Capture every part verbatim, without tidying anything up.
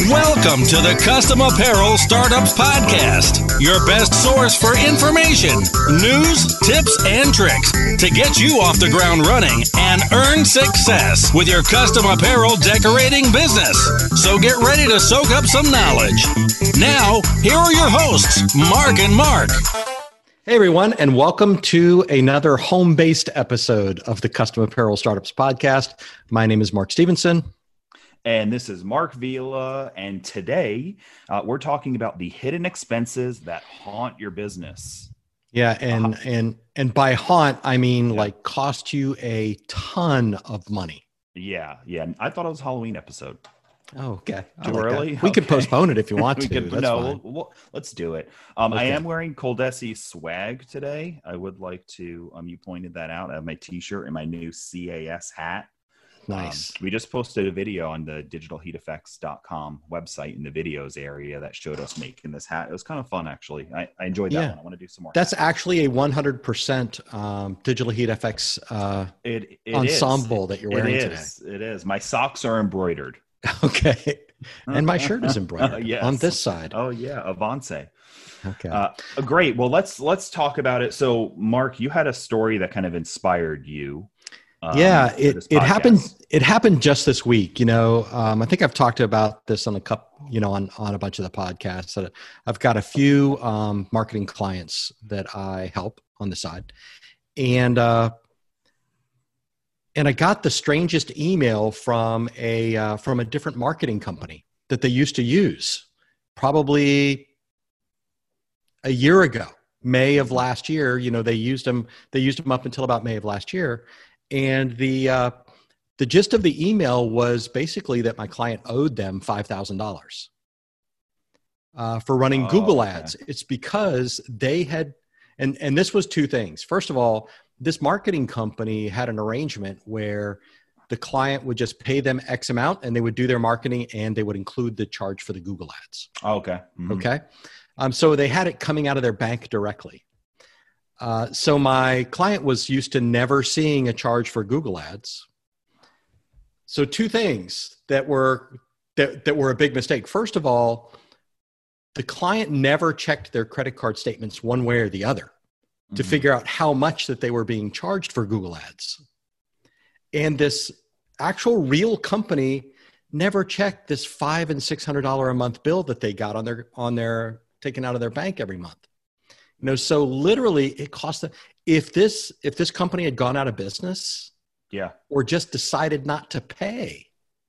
Welcome to the Custom Apparel Startups Podcast, your best source for information, news, tips, and tricks to get you off the ground running and earn success with your custom apparel decorating business. So get ready to soak up some knowledge. Now, here are your hosts, Mark and Mark. Hey everyone, and welcome to another home-based episode of the Custom Apparel Startups Podcast. My name is Mark Stevenson. And this is Mark Vila, and today uh, we're talking about the hidden expenses that haunt your business. Yeah, and uh-huh. and and by haunt, I mean yeah. like cost you a ton of money. Yeah, yeah. I thought it was a Halloween episode. Oh, okay. Too like early? That. We okay. could postpone it if you want to. could, That's no, fine. We'll, we'll, let's do it. Um, okay. I am wearing Coldesi swag today. I would like to, um, you pointed that out. I have my t-shirt and my new C A S hat. Nice. Um, we just posted a video on the digital heat effects dot com website in the videos area that showed us making this hat. It was kind of fun, actually. I, I enjoyed that yeah. one. I want to do some more. That's actually a one hundred percent um, Digital Heat F X uh, it, it ensemble is. that you're wearing it is. today. It is. My socks are embroidered. Okay. And my shirt is embroidered yes. on this side. Oh, yeah. Avance. Okay. Uh, great. Well, let's let's talk about it. So, Mark, you had a story that kind of inspired you. Um, yeah, it, it happened. It happened just this week. You know, um, I think I've talked about this on a couple, you know, on, on a bunch of the podcasts. That I've got a few um, marketing clients that I help on the side, and uh, and I got the strangest email from a uh, from a different marketing company that they used to use, probably a year ago, May of last year. You know, they used them. They used them up until about May of last year. And the uh, the gist of the email was basically that my client owed them five thousand dollars uh, for running oh, Google okay. ads. It's because they had, and, and this was two things. First of all, this marketing company had an arrangement where the client would just pay them X amount and they would do their marketing and they would include the charge for the Google ads. Oh, okay. Mm-hmm. Okay. Um, so they had it coming out of their bank directly. Uh, so my client was used to never seeing a charge for Google ads. So two things that were that, that were a big mistake. First of all, the client never checked their credit card statements one way or the other mm-hmm. to figure out how much that they were being charged for Google ads. And this actual real company never checked this five and six hundred dollar a month bill that they got on their on their taken out of their bank every month. You know, so literally it cost them, if this, if this company had gone out of business yeah, or just decided not to pay,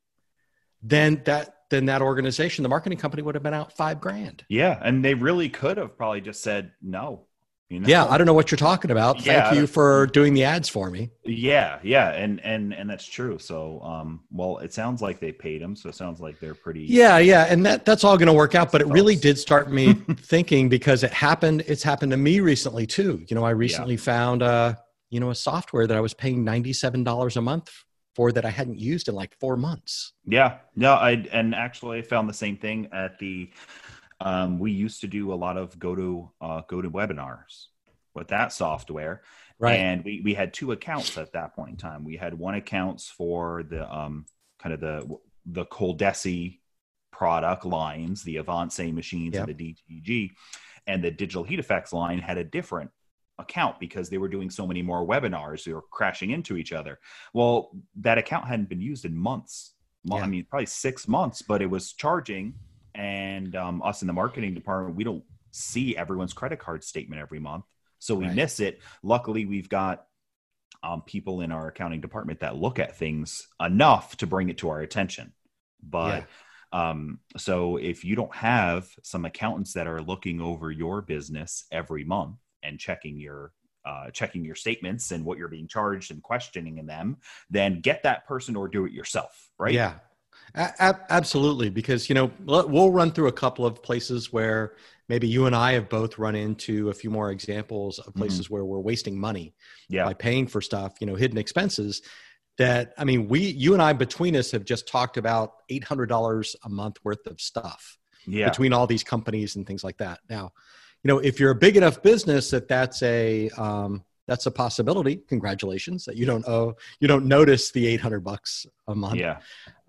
then that, then that organization, the marketing company would have been out five grand. Yeah. And they really could have probably just said no. You know? Yeah. I don't know what you're talking about. Yeah, Thank you for doing the ads for me. Yeah. Yeah. And, and, and that's true. So, um, well, it sounds like they paid them. So it sounds like they're pretty. Yeah. Yeah. And that, that's all going to work out, but it really did start me thinking because it happened, it's happened to me recently too. You know, I recently yeah. found, uh, you know, a software that I was paying ninety-seven dollars a month for that I hadn't used in like four months. Yeah. No, I, and actually I found the same thing at the, Um, we used to do a lot of go to uh, go to webinars with that software, right? And we we had two accounts at that point in time. We had one accounts for the um, kind of the the Coldesi product lines, the Avance machines, yep. and the D T G, and the Digital Heat Effects line had a different account because they were doing so many more webinars. They were crashing into each other. Well, that account hadn't been used in months. Yeah. I mean, probably six months, but it was charging. And um, us in the marketing department, we don't see everyone's credit card statement every month. So we right. miss it. Luckily, we've got um, people in our accounting department that look at things enough to bring it to our attention. But yeah. um, so if you don't have some accountants that are looking over your business every month and checking your uh, checking your statements and what you're being charged and questioning in them, then get that person or do it yourself, right? Yeah. A- absolutely. Because, you know, we'll run through a couple of places where maybe you and I have both run into a few more examples of places mm-hmm. where we're wasting money yeah. by paying for stuff, you know, hidden expenses that, I mean, we, you and I between us have just talked about eight hundred dollars a month worth of stuff yeah. between all these companies and things like that. Now, you know, if you're a big enough business that that's a, um, that's a possibility, congratulations that you don't owe, you don't notice the eight hundred bucks a month. Yeah.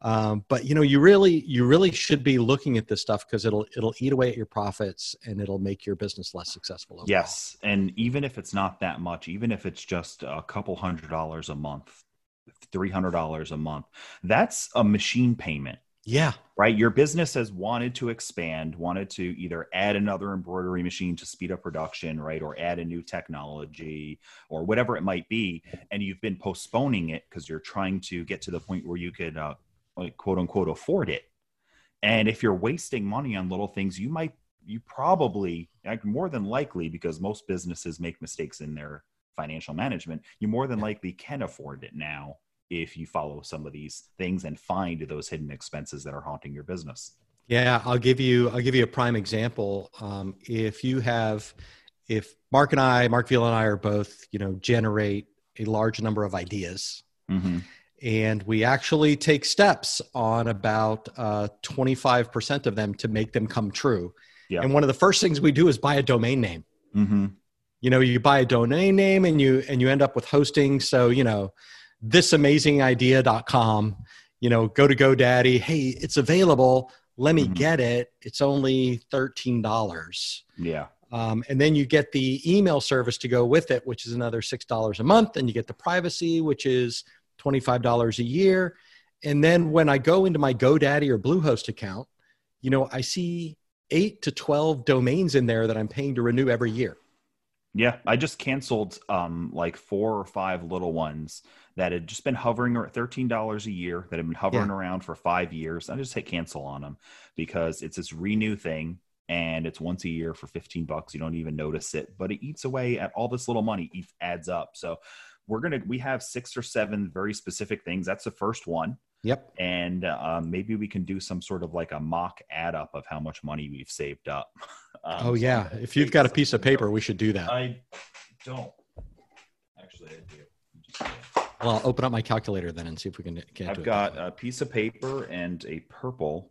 Um, but you know, you really, you really should be looking at this stuff because it'll, it'll eat away at your profits and it'll make your business less successful overall. Yes. And even if it's not that much, even if it's just a couple hundred dollars a month, three hundred dollars a month, that's a machine payment. Yeah. Right. Your business has wanted to expand, wanted to either add another embroidery machine to speed up production, right, or add a new technology or whatever it might be. And you've been postponing it because you're trying to get to the point where you could, uh, like, quote unquote, afford it. And if you're wasting money on little things, you might, you probably, more than likely, because most businesses make mistakes in their financial management, you more than likely can afford it now if you follow some of these things and find those hidden expenses that are haunting your business. Yeah, I'll give you, I'll give you a prime example. Um, if you have, if Mark and I, Mark Veal and I are both, you know, generate a large number of ideas, mm-hmm. and we actually take steps on about uh, twenty-five percent of them to make them come true. Yeah. And one of the first things we do is buy a domain name. Mm-hmm. You know, you buy a domain name and you, and you end up with hosting. So, you know, this amazing idea dot com, you know, go to GoDaddy. Hey, it's available. Let me mm-hmm. get it. It's only thirteen dollars. Yeah. Um, and then you get the email service to go with it, which is another six dollars a month. And you get the privacy, which is twenty-five dollars a year. And then when I go into my GoDaddy or Bluehost account, you know, I see eight to twelve domains in there that I'm paying to renew every year. Yeah, I just canceled um, like four or five little ones that had just been hovering at thirteen dollars a year, that had been hovering yeah. around for five years. I just hit cancel on them because it's this renew thing and it's once a year for fifteen bucks. You don't even notice it, but it eats away at all this little money. It adds up. So we're going to, we have six or seven very specific things. That's the first one. Yep. And um, maybe we can do some sort of like a mock add up of how much money we've saved up. Um, oh yeah. So if you've got a piece of paper, we should do that. I don't actually. I do. Just, uh, well, I'll open up my calculator then and see if we can get I've got a piece of paper and a purple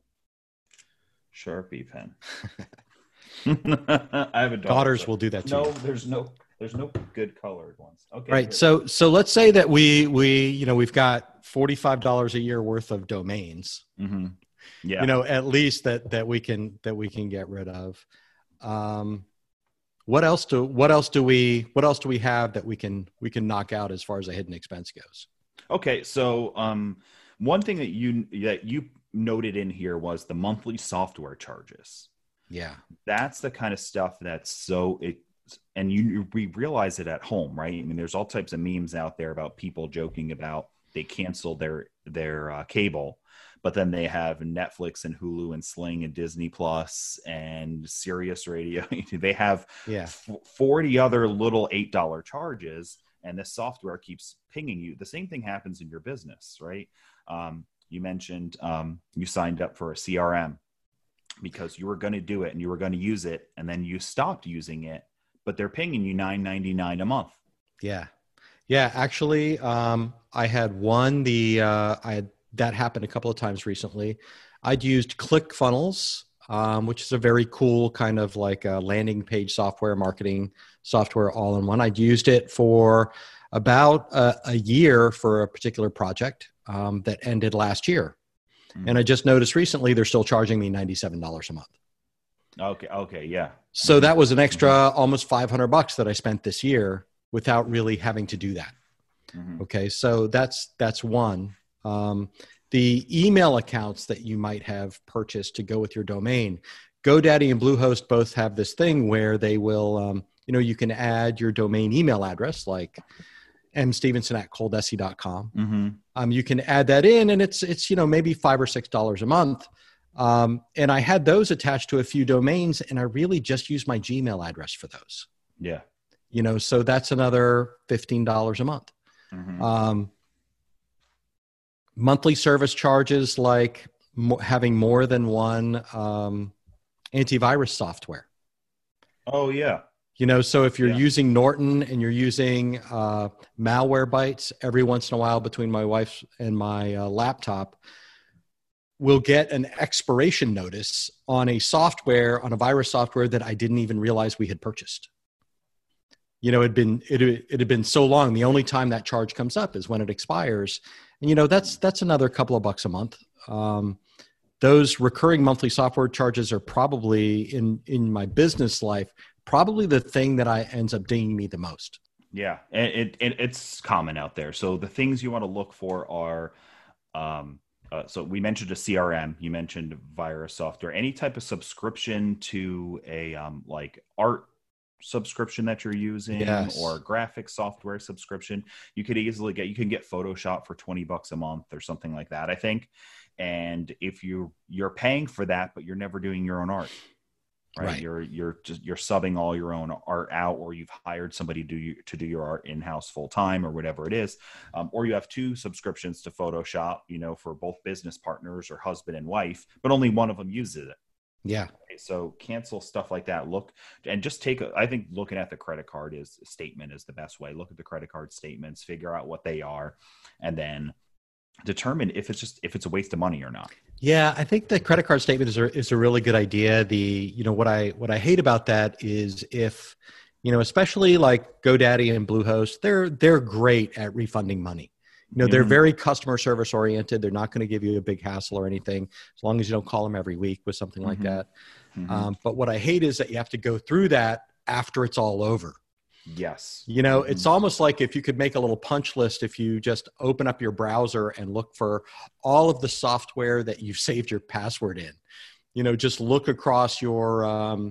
Sharpie pen. I have a daughter, daughters so. will do that too. No, there's no, there's no good colored ones. Okay. Right. Good. So, so let's say that we, we, you know, we've got forty-five dollars a year worth of domains, mm-hmm. yeah, you know, at least that, that we can, that we can get rid of. Um, what else do, what else do we, what else do we have that we can, we can knock out as far as a hidden expense goes? Okay. So, um, one thing that you, that you noted in here was the monthly software charges. Yeah. That's the kind of stuff that's so it, and you, we realize it at home, right? I mean, there's all types of memes out there about people joking about they canceled their, their uh, cable, but then they have Netflix and Hulu and Sling and Disney Plus and Sirius Radio. They have yeah. f- forty other little eight dollars charges, and this software keeps pinging you. The same thing happens in your business, right? Um, you mentioned um, you signed up for a C R M because you were going to do it and you were going to use it, and then you stopped using it, but they're pinging you nine ninety-nine a month. Yeah. Yeah. Actually, um, I had one, the, uh, I had, that happened a couple of times recently. I'd used ClickFunnels, um, which is a very cool kind of like a landing page software, marketing software all in one. I'd used it for about a, a year for a particular project um, that ended last year. Mm-hmm. And I just noticed recently they're still charging me ninety-seven dollars a month. Okay. Okay. Yeah. So that was an extra mm-hmm. almost five hundred bucks that I spent this year without really having to do that. Mm-hmm. Okay. So that's, that's one. Um, the email accounts that you might have purchased to go with your domain, GoDaddy and Bluehost both have this thing where they will, um, you know, you can add your domain email address like m stevenson at coldesi dot com. Mm-hmm. Um, you can add that in and it's, it's, you know, maybe five or six dollars a month. Um, and I had those attached to a few domains and I really just used my Gmail address for those. Yeah. You know, so that's another fifteen dollars a month. Mm-hmm. Um, monthly service charges like mo- having more than one um, antivirus software. Oh, yeah. You know, so if you're yeah. using Norton and you're using uh, Malwarebytes, every once in a while between my wife and my uh, laptop, we'll get an expiration notice on a software, on a virus software that I didn't even realize we had purchased. You know, it'd been, it, it had been so long. The only time that charge comes up is when it expires. And, you know, that's, that's another couple of bucks a month um, those recurring monthly software charges are probably in, in my business life, probably the thing that I ends up dinging me the most. Yeah, it, it it's common out there. So the things you want to look for are, um, uh, so we mentioned a C R M, you mentioned virus software, any type of subscription to a um, like art subscription that you're using, yes, or graphic software subscription. You could easily get, you can get Photoshop for twenty bucks a month or something like that, I think. And if you you're paying for that, but you're never doing your own art. Right? right. You're, you're just, you're subbing all your own art out, or you've hired somebody to do, you, to do your art in-house full time or whatever it is. Um, or you have two subscriptions to Photoshop, you know, for both business partners or husband and wife, but only one of them uses it. Yeah. Okay, so cancel stuff like that. Look, and just take, a, I think looking at the credit card is statement is the best way. Look at the credit card statements, figure out what they are, and then determine if it's just, if it's a waste of money or not. Yeah, I think the credit card statement is a, is a really good idea. The, you know, what I, what I hate about that is if, you know, especially like GoDaddy and Bluehost, they're, they're great at refunding money. You know, they're mm-hmm. very customer service oriented. They're not going to give you a big hassle or anything, as long as you don't call them every week with something mm-hmm. like that. Mm-hmm. Um, but what I hate is that you have to go through that after it's all over. Yes. You know, it's almost like if you could make a little punch list, if you just open up your browser and look for all of the software that you've saved your password in, you know, just look across your, um,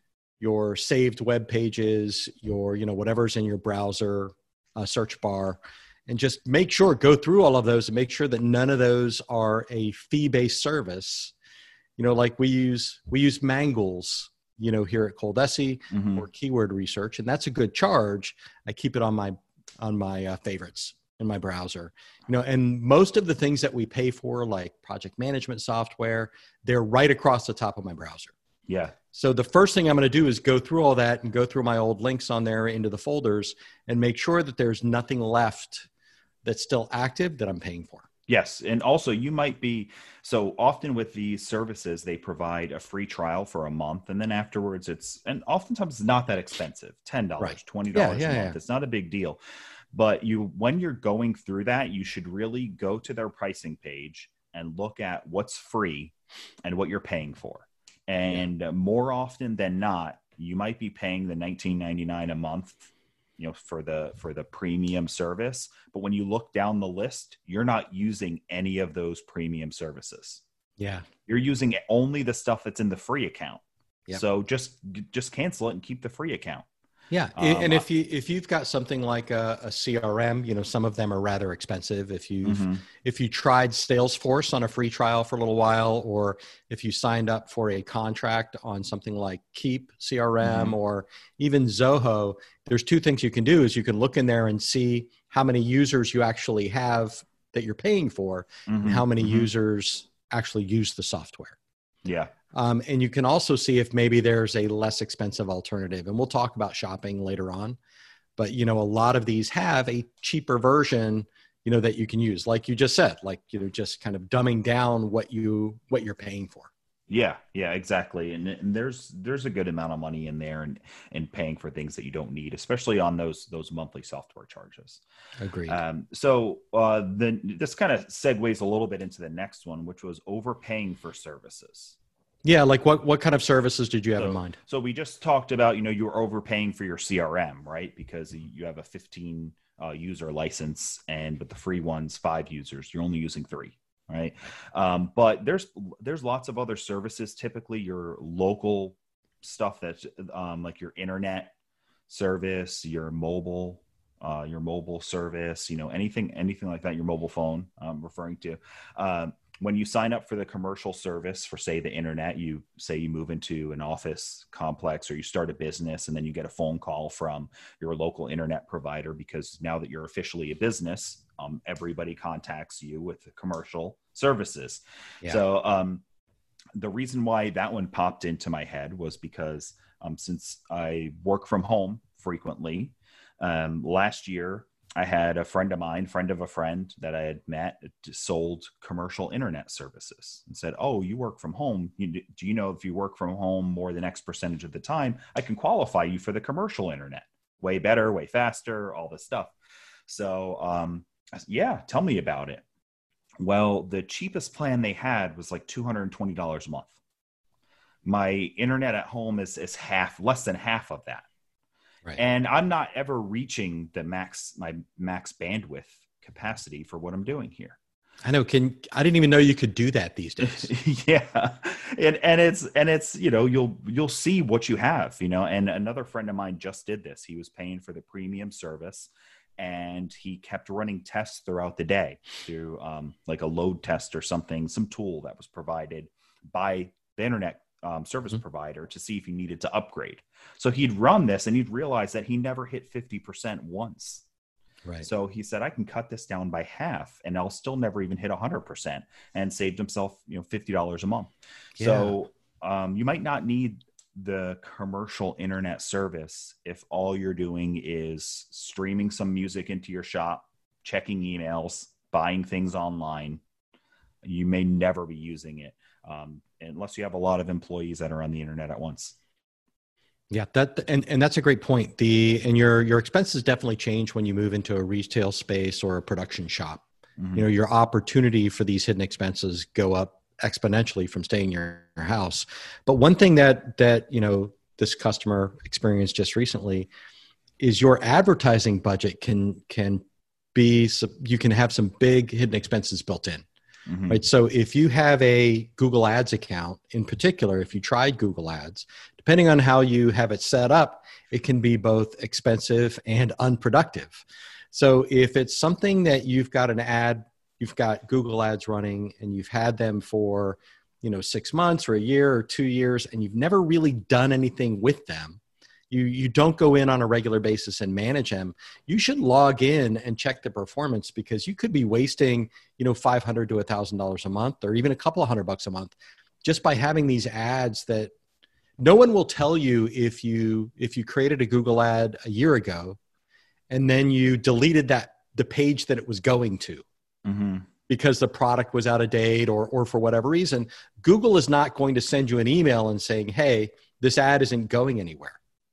your saved web pages, your, you know, whatever's in your browser uh, search bar, and just make sure, go through all of those and make sure that none of those are a fee-based service. You know, like we use, we use Mangles, you know, here at Coldesi mm-hmm. or keyword research. And that's a good charge. I keep it on my, on my uh, favorites in my browser, you know, and most of the things that we pay for, like project management software, they're right across the top of my browser. Yeah. So the first thing I'm going to do is go through all that and go through my old links on there into the folders and make sure that there's nothing left that's still active that I'm paying for. Yes. And also you might be, so often with these services, they provide a free trial for a month. And then afterwards it's, and oftentimes it's not that expensive, ten dollars, right. twenty dollars yeah, yeah, a month. Yeah. It's not a big deal, but you, when you're going through that, you should really go to their pricing page and look at what's free and what you're paying for. And yeah. more often than not, you might be paying the nineteen ninety-nine a month, you know, for the, for the premium service. But when you look down the list, you're not using any of those premium services. Yeah. You're using only the stuff that's in the free account. Yep. So just, just cancel it and keep the free account. Yeah. Um, and if you, if you've got something like a, a C R M, you know, some of them are rather expensive. If you've, mm-hmm. if you tried Salesforce on a free trial for a little while, or if you signed up for a contract on something like Keep C R M mm-hmm. or even Zoho, there's two things you can do is you can look in there and see how many users you actually have that you're paying for mm-hmm. and how many mm-hmm. users actually use the software. Yeah. Um, and you can also see if maybe there's a less expensive alternative. And we'll talk about shopping later on. But, you know, a lot of these have a cheaper version, you know, that you can use. Like you just said, like, you know, just kind of dumbing down what, you, what you're paying for. Yeah, yeah, exactly. And, and there's there's a good amount of money in there and, and paying for things that you don't need, especially on those those monthly software charges. Agreed. Um, so uh, then this kind of segues a little bit into the next one, which was overpaying for services. Yeah, like what, what kind of services did you have so, in mind? So we just talked about, you know, you were overpaying for your C R M, right? Because you have a fifteen uh, user license, and but the free one's five users. You're only using three, right? Um, but there's there's lots of other services. Typically, your local stuff that's um, like your internet service, your mobile, uh, your mobile service, you know, anything anything like that. Your mobile phone, I'm referring to. Um, When you sign up for the commercial service for, say, the internet, you say you move into an office complex or you start a business, and then you get a phone call from your local internet provider because now that you're officially a business, um, everybody contacts you with the commercial services. Yeah. So um, the reason why that one popped into my head was because um, since I work from home frequently, um, last year, I had a friend of mine, friend of a friend that I had met, sold commercial internet services and said, oh, you work from home. You, do you know if you work from home more than X percentage of the time, I can qualify you for the commercial internet? Way better, way faster, all this stuff. So um, yeah, tell me about it. Well, the cheapest plan they had was like two hundred twenty dollars a month. My internet at home is, is half, less than half of that. Right. And I'm not ever reaching the max, my max bandwidth capacity for what I'm doing here. I know. Can I didn't even know you could do that these days. Yeah. And, and it's, and it's, you know, you'll, you'll see what you have, you know, and another friend of mine just did this. He was paying for the premium service and he kept running tests throughout the day through um, like a load test or something, some tool that was provided by the internet um, service mm-hmm. provider to see if he needed to upgrade. So he'd run this and he'd realize that he never hit fifty percent once. Right. So he said, I can cut this down by half and I'll still never even hit one hundred percent, and saved himself, you know, fifty dollars a month. Yeah. So um, you might not need the commercial internet service if all you're doing is streaming some music into your shop, checking emails, buying things online. You may never be using it um, unless you have a lot of employees that are on the internet at once. Yeah, that and, and that's a great point. The and your your expenses definitely change when you move into a retail space or a production shop. Mm-hmm. You know, your opportunity for these hidden expenses go up exponentially from staying in your, your house. But one thing that that you know this customer experienced just recently is your advertising budget can can be you can have some big hidden expenses built in. Mm-hmm. Right. So if you have a Google Ads account in particular, if you tried Google Ads, depending on how you have it set up, it can be both expensive and unproductive. So if it's something that you've got an ad, you've got Google Ads running and you've had them for, you know, six months or a year or two years, and you've never really done anything with them, you you don't go in on a regular basis and manage them, you should log in and check the performance, because you could be wasting, you know, five hundred to one thousand dollars a month, or even a couple of hundred bucks a month, just by having these ads that no one will tell you if you if you created a Google ad a year ago and then you deleted that the page that it was going to. Mm-hmm. Because the product was out of date or or for whatever reason. Google is not going to send you an email and saying, hey, this ad isn't going anywhere.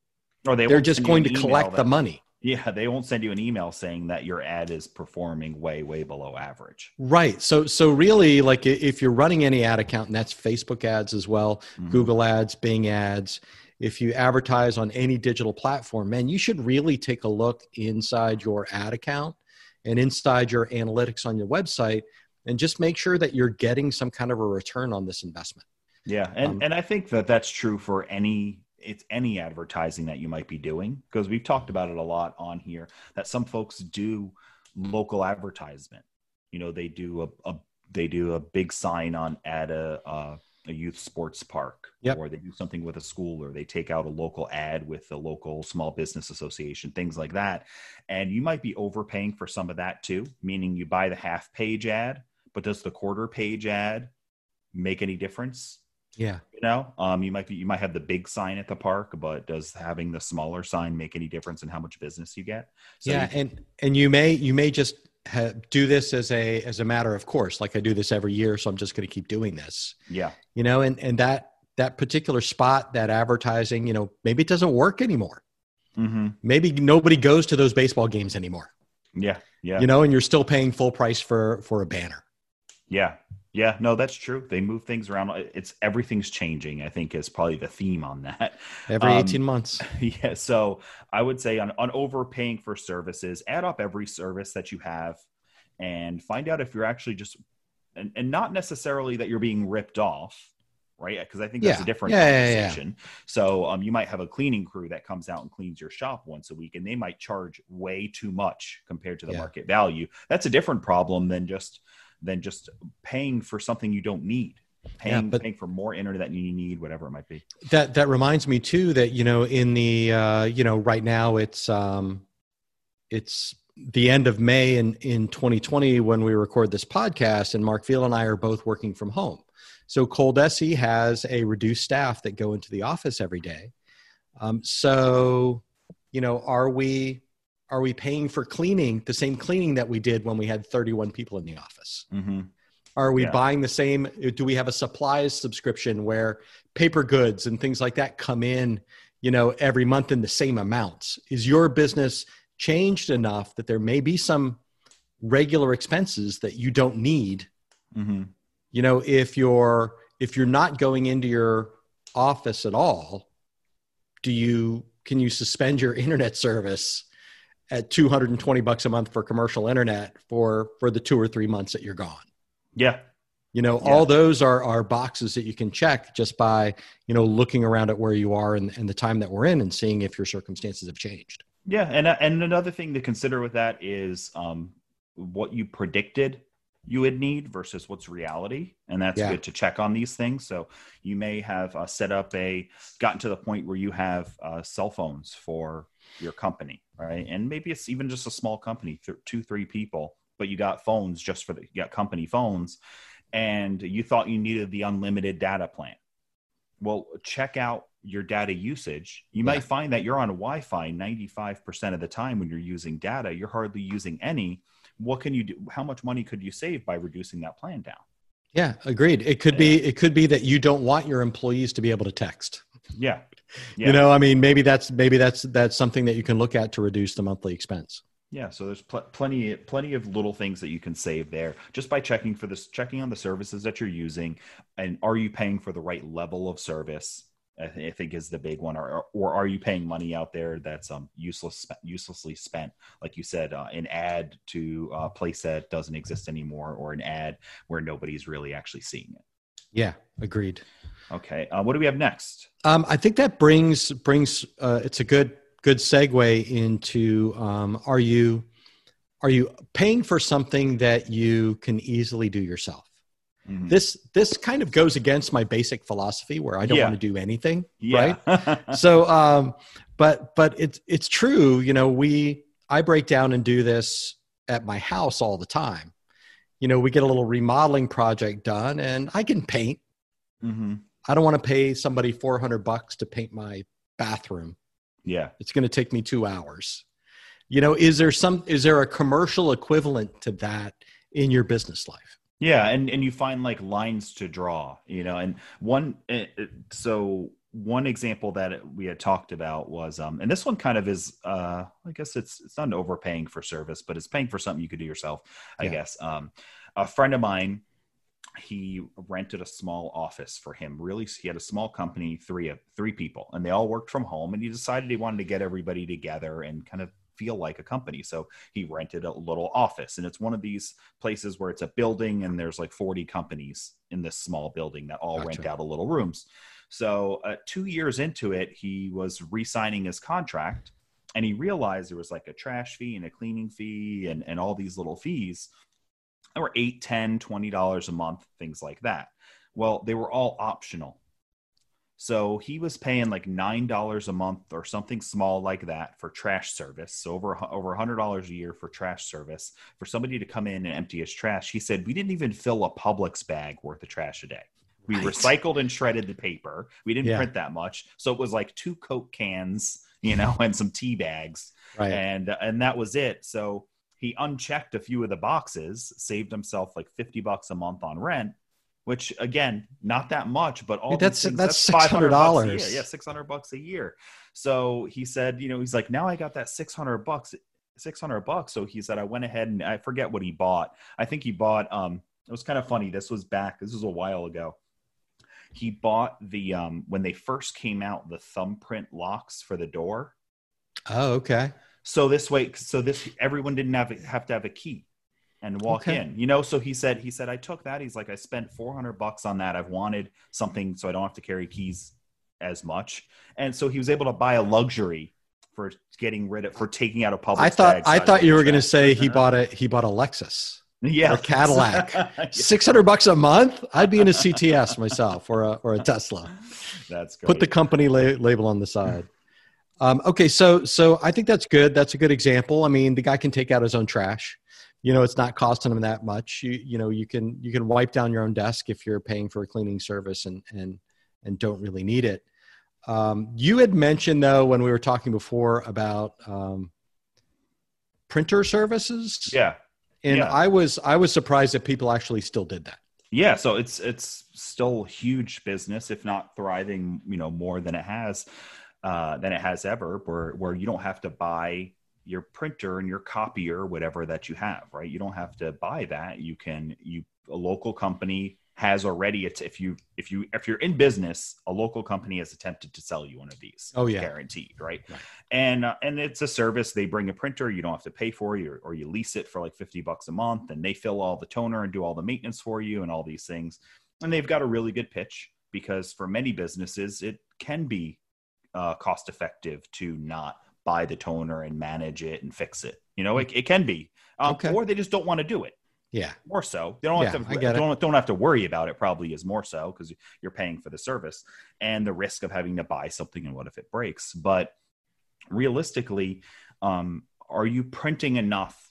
Or they They're just going to collect that, the money. Yeah, they won't send you an email saying that your ad is performing way, way below average. Right. So, so really, like if you're running any ad account, and that's Facebook ads as well, mm-hmm. Google ads, Bing ads, if you advertise on any digital platform, man, you should really take a look inside your ad account and inside your analytics on your website and just make sure that you're getting some kind of a return on this investment. Yeah. And, um, and I think that that's true for any it's any advertising that you might be doing, because we've talked about it a lot on here, that some folks do local advertisement. You know, they do a, a they do a big sign on at a, a, a youth sports park, yep. or they do something with a school, or they take out a local ad with the local small business association, things like that. And you might be overpaying for some of that too, meaning you buy the half page ad, but does the quarter page ad make any difference? Yeah. You know, um, you might be, you might have the big sign at the park, but does having the smaller sign make any difference in how much business you get? So yeah. You, and, and you may, you may just have, do this as a, as a matter of course, like I do this every year. So I'm just going to keep doing this. Yeah. You know, and, and that, that particular spot, that advertising, you know, maybe it doesn't work anymore. Mm-hmm. Maybe nobody goes to those baseball games anymore. Yeah. Yeah. You know, and you're still paying full price for, for a banner. Yeah. Yeah, no, that's true. They move things around. It's everything's changing, I think, is probably the theme on that. Every eighteen um, months. Yeah. So I would say on, on overpaying for services, add up every service that you have and find out if you're actually just, and, and not necessarily that you're being ripped off, right? Because I think that's yeah. a different yeah, conversation. Yeah, yeah. So um, you might have a cleaning crew that comes out and cleans your shop once a week, and they might charge way too much compared to the yeah. market value. That's a different problem than just than just paying for something you don't need, paying, yeah, but paying for more internet than you need, whatever it might be. That, that reminds me too, that, you know, in the, uh, you know, right now it's, um, it's the end of May in, in twenty twenty when we record this podcast, and Mark Veal and I are both working from home. So Coldesi has a reduced staff that go into the office every day. Um, so, you know, are we, Are we paying for cleaning the same cleaning that we did when we had thirty-one people in the office? Mm-hmm. Are we yeah. buying the same? Do we have a supplies subscription where paper goods and things like that come in, you know, every month in the same amounts? Is your business changed enough that there may be some regular expenses that you don't need Mm-hmm. You know, if you're, if you're not going into your office at all, do you, can you suspend your internet service at two hundred twenty bucks a month for commercial internet for, for the two or three months that you're gone? Yeah. You know, yeah. all those are, are boxes that you can check just by, you know, looking around at where you are and, and the time that we're in and seeing if your circumstances have changed. Yeah. And, and another thing to consider with that is um, what you predicted you would need versus what's reality. And that's yeah. good to check on these things. So you may have uh, set up a, gotten to the point where you have uh, cell phones for your company, right? And maybe it's even just a small company, th- two, three people, but you got phones just for the, you got company phones, and you thought you needed the unlimited data plan. Well, check out your data usage. You yeah. might find that you're on Wi-Fi ninety-five percent of the time when you're using data. You're hardly using any. What can you do? How much money could you save by reducing that plan down? Yeah, agreed. It could yeah. be, it could be that you don't want your employees to be able to text. Yeah. yeah. You know, I mean, maybe that's, maybe that's, that's something that you can look at to reduce the monthly expense. Yeah, so there's pl- plenty, plenty of little things that you can save there just by checking for this, checking on the services that you're using, and are you paying for the right level of service? I, th- I think is the big one, or or are you paying money out there that's um useless, uselessly spent? Like you said, uh, an ad to a place that doesn't exist anymore, or an ad where nobody's really actually seeing it. Yeah, agreed. Okay, uh, what do we have next? Um, I think that brings brings uh, it's a good. good segue into, um, are you, are you paying for something that you can easily do yourself? Mm-hmm. This, this kind of goes against my basic philosophy where I don't yeah. want to do anything. Yeah. Right. so, um, but, but it's, it's true. You know, we, I break down and do this at my house all the time. You know, we get a little remodeling project done and I can paint. Mm-hmm. I don't want to pay somebody four hundred bucks to paint my bathroom. Yeah. It's going to take me two hours. You know, is there some, is there a commercial equivalent to that in your business life? Yeah. And, and you find like lines to draw, you know, and one, so one example that we had talked about was, um, and this one kind of is, uh, I guess it's, it's not overpaying for service, but it's paying for something you could do yourself, I yeah. guess. Um, a friend of mine, he rented a small office for him. Really, he had a small company, three of three people, and they all worked from home. And he decided he wanted to get everybody together and kind of feel like a company. So he rented a little office, and it's one of these places where it's a building and there's like forty companies in this small building that all gotcha. Rent out a little rooms. So uh, two years into it, he was re-signing his contract, and he realized there was like a trash fee and a cleaning fee and, and all these little fees. They were eight, ten, twenty dollars a month, things like that. Well, they were all optional. So he was paying like nine dollars a month or something small like that for trash service. So over, over one hundred dollars a year for trash service for somebody to come in and empty his trash. He said, we didn't even fill a Publix bag worth of trash a day. We right. recycled and shredded the paper. We didn't yeah. print that much. So it was like two Coke cans, you know, and some tea bags. Right. And, and that was it. So he unchecked a few of the boxes, saved himself like fifty bucks a month on rent, which again, not that much, but all Dude, that's, things, that's, that's six hundred dollars. Yeah, six hundred bucks a year. So he said, you know, he's like, now I got that six hundred bucks, six hundred bucks. So he said, I went ahead and I forget what he bought. I think he bought, um, it was kind of funny. This was back, this was a while ago. He bought the, um, when they first came out, the thumbprint locks for the door. Oh, okay. So this way, so this, everyone didn't have, have to have a key and walk okay. in, you know? So he said, he said, I took that. He's like, I spent four hundred bucks on that. I've wanted something so I don't have to carry keys as much. And so he was able to buy a luxury for getting rid of, for taking out a public. I thought, I thought you were going to say he bought a, he bought a Lexus. Yeah. Or a Cadillac. yeah. six hundred bucks a month. I'd be in a C T S myself or a, or a Tesla. That's great. Put the company la- label on the side. Um, okay. So, so I think that's good. That's a good example. I mean, the guy can take out his own trash. You know, it's not costing him that much. You, you know, you can, you can wipe down your own desk if you're paying for a cleaning service and, and, and don't really need it. Um, you had mentioned though, when we were talking before about, um, printer services. Yeah. And yeah. I was, I was surprised that people actually still did that. Yeah. So it's, it's still huge business, if not thriving, you know, more than it has, uh, than it has ever, where, where you don't have to buy your printer and your copier, whatever that you have, right? You don't have to buy that. You can, you, a local company has already, it's if you, if you, if you're in business, a local company has attempted to sell you one of these. Oh yeah. Guaranteed. Right. right. And, uh, and it's a service. They bring a printer, you don't have to pay for it, or, or you lease it for like fifty bucks a month, and they fill all the toner and do all the maintenance for you and all these things. And they've got a really good pitch, because for many businesses, it can be uh, cost effective to not buy the toner and manage it and fix it. You know, it, it can be, um, okay. or they just don't want to do it. Yeah. More so. They don't yeah, have to don't, don't have to worry about it, probably is more so, because you're paying for the service and the risk of having to buy something and what if it breaks. But realistically, um, are you printing enough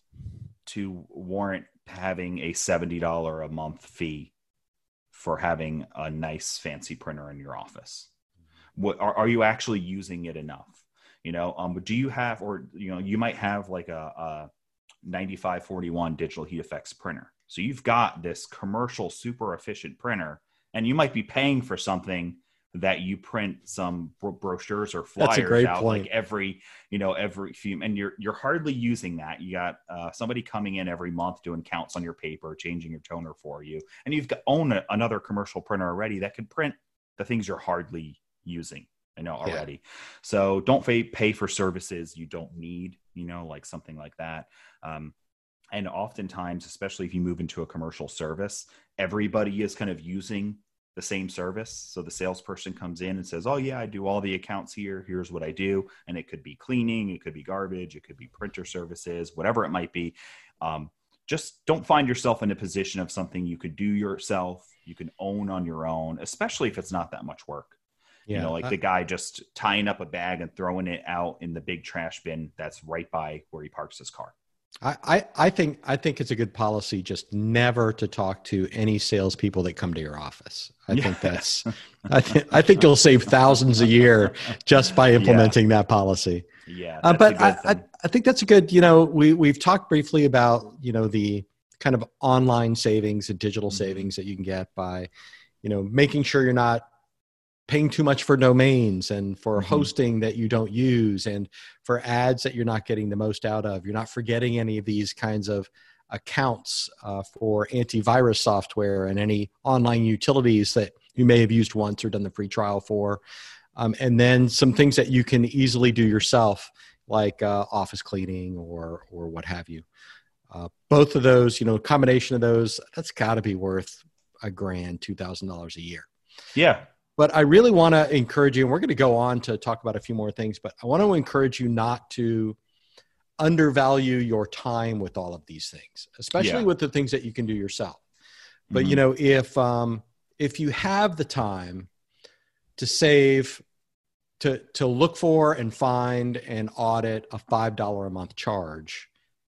to warrant having a seventy dollars a month fee for having a nice fancy printer in your office? What are, are you actually using it enough? You know, um, do you have, or, you know, you might have like a, a ninety-five forty-one digital heat effects printer. So you've got this commercial super efficient printer, and you might be paying for something that you print some bro- brochures or flyers out point. like every, you know, every few, and you're, you're hardly using that. You got uh, somebody coming in every month doing counts on your paper, changing your toner for you. And you've got own a, another commercial printer already that can print the things you're hardly using. I know already. Yeah. So don't pay, pay for services you don't need, you know, like something like that. Um, and oftentimes, especially if you move into a commercial service, everybody is kind of using the same service. So the salesperson comes in and says, oh yeah, I do all the accounts here. Here's what I do. And it could be cleaning, it could be garbage, it could be printer services, whatever it might be. Um, just don't find yourself in a position of something you could do yourself, you can own on your own, especially if it's not that much work. Yeah, you know, like I, the guy just tying up a bag and throwing it out in the big trash bin that's right by where he parks his car. I, I, I think I think it's a good policy just never to talk to any salespeople that come to your office. I yeah. think that's I think I think you'll save thousands a year just by implementing yeah. that policy. Yeah, uh, but I, I I think that's a good. You know, we we've talked briefly about, you know, the kind of online savings and digital mm-hmm. savings that you can get by, you know, making sure you're not paying too much for domains and for mm-hmm. hosting that you don't use and for ads that you're not getting the most out of. You're not forgetting any of these kinds of accounts uh, for antivirus software and any online utilities that you may have used once or done the free trial for. Um, and then some things that you can easily do yourself, like uh, office cleaning or or what have you. Uh, both of those, you know, combination of those, that's got to be worth a grand, two thousand dollars a year. Yeah. But I really want to encourage you, and we're going to go on to talk about a few more things, but I want to encourage you not to undervalue your time with all of these things, especially yeah. with the things that you can do yourself. But, mm-hmm. you know, if, um, if you have the time to save, to, to look for and find and audit a five dollars a month charge,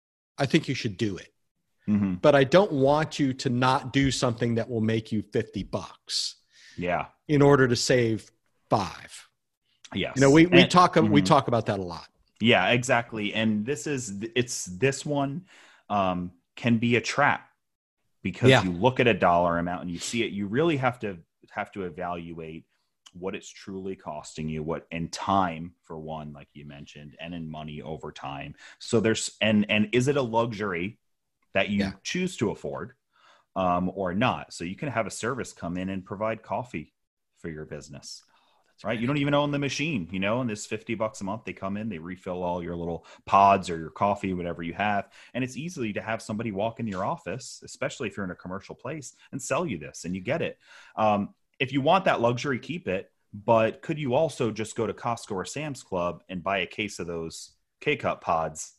I think you should do it. Mm-hmm. But I don't want you to not do something that will make you fifty bucks. Yeah. In order to save five. Yes. You know, we, we and, talk, mm-hmm. we talk about that a lot. Yeah, exactly. And this is, it's this one um, can be a trap because yeah. you look at a dollar amount and you see it, you really have to have to evaluate what it's truly costing you, what in time for one, like you mentioned, and in money over time. So there's, and, and is it a luxury that you yeah. choose to afford? Um, or not. So you can have a service come in and provide coffee for your business, oh, that's right? Great. You don't even own the machine, you know, and this fifty bucks a month, they come in, they refill all your little pods or your coffee, whatever you have. And it's easy to have somebody walk into your office, especially if you're in a commercial place, and sell you this and you get it. Um, if you want that luxury, keep it. But could you also just go to Costco or Sam's Club and buy a case of those K-Cup pods?